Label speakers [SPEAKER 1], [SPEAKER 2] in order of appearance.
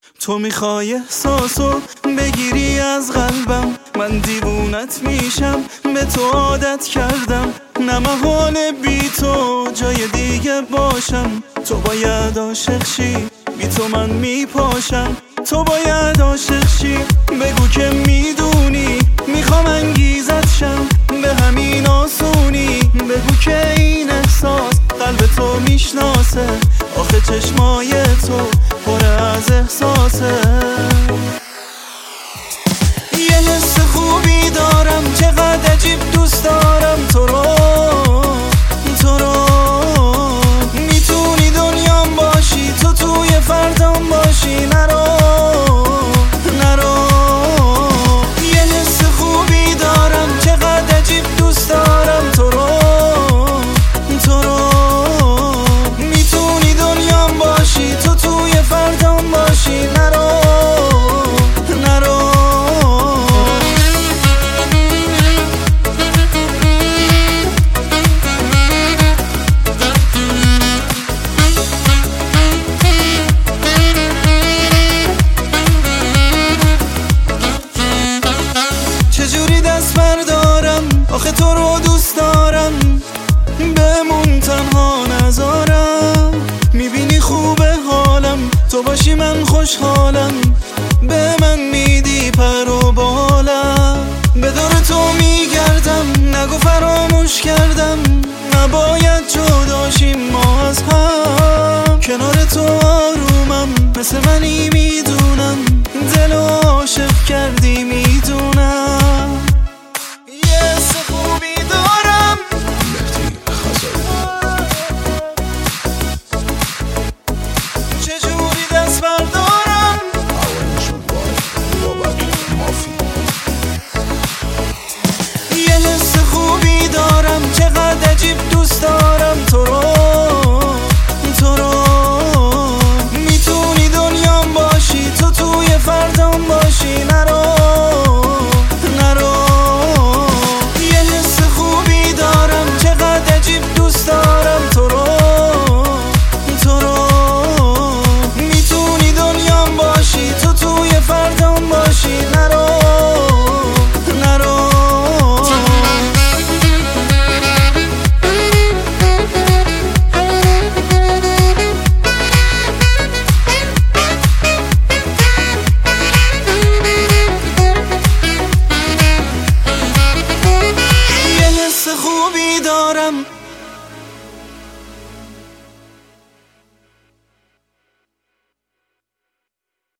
[SPEAKER 1] تو میخوای احساسو بگیری از قلبم، من دیوونت میشم، به تو عادت کردم، نه محاله بی تو جای دیگه باشم. تو باید عاشق شی، بی تو من میپاشم. تو باید عاشق شی، بگو که میدونی میخوام انگیزت شم، به همین آسونی بگو که این احساس قلب تو میشناسه. آخه چشمای تو پر از احساسه. یه حس خوبی دارم، چقدر عجیب دوست دارم تو رو. میتونی دنیام باشی، تو توی فردام باشی. نرو یه حس خوبی دارم، چقدر عجیب دوست دارم تو رو. میتونی دنیام باشی، تو توی فردام باشی. نرو چجوری دست بردارم، آخه تو رو دوست دارم، بمون تنها نذارم. میبینی خوبه حالم، تو باشی من خوشحالم، به من میدی پر و بالم. به دور تو میگردم، نگو فراموش کردم، نباید جداشیم ما از هم. کنار تو آرومم، مثل منی